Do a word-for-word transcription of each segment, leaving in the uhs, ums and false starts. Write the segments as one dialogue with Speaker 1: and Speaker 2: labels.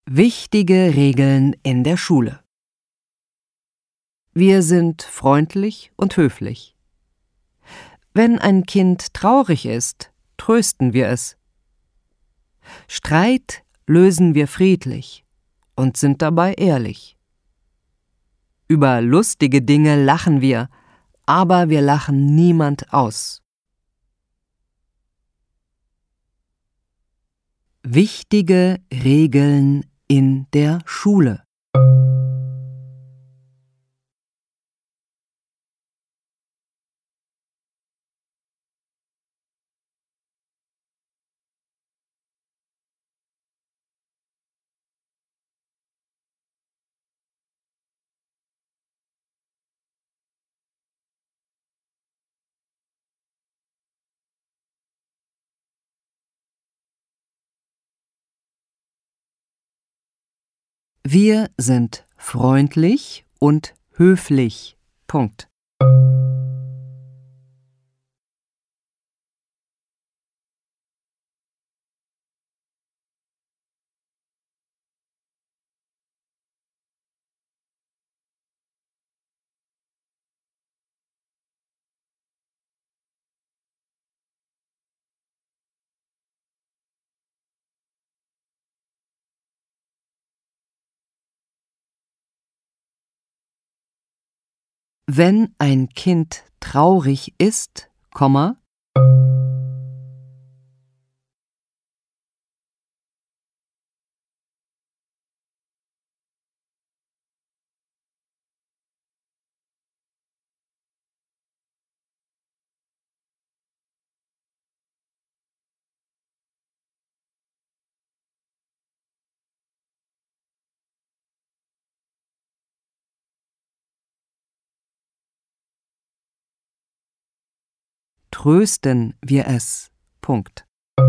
Speaker 1: Wichtige Regeln in der Schule. Wir sind freundlich und höflich. Wenn ein Kind traurig ist, trösten wir es. Streit lösen wir friedlich und sind dabei ehrlich. Über lustige Dinge lachen wir, aber wir lachen niemand aus. Wichtige Regeln in der Schule. Wir sind freundlich und höflich. Punkt. Wenn ein Kind traurig ist, Komma, trösten wir es. Punkt.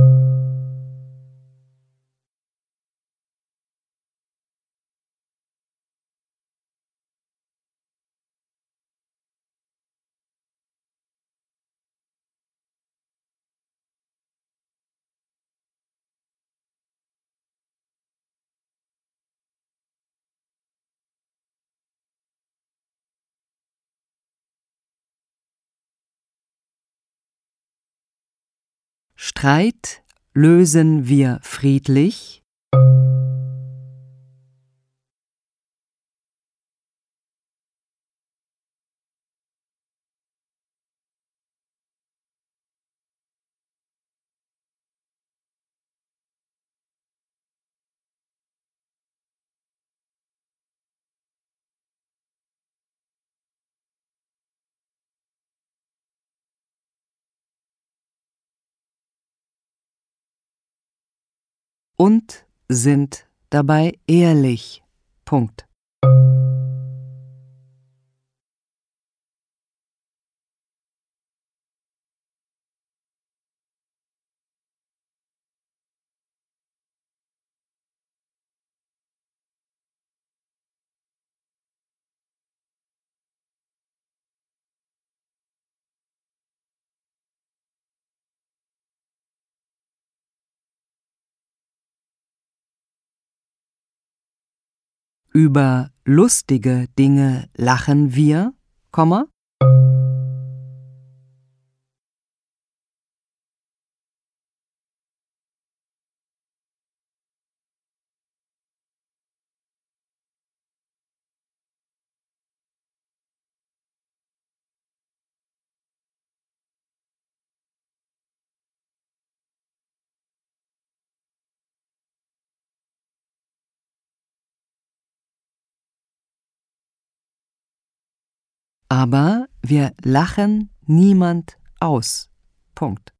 Speaker 1: Streit lösen wir friedlich. Und sind dabei ehrlich. Punkt. Über lustige Dinge lachen wir, Komma, aber wir lachen niemand aus. Punkt.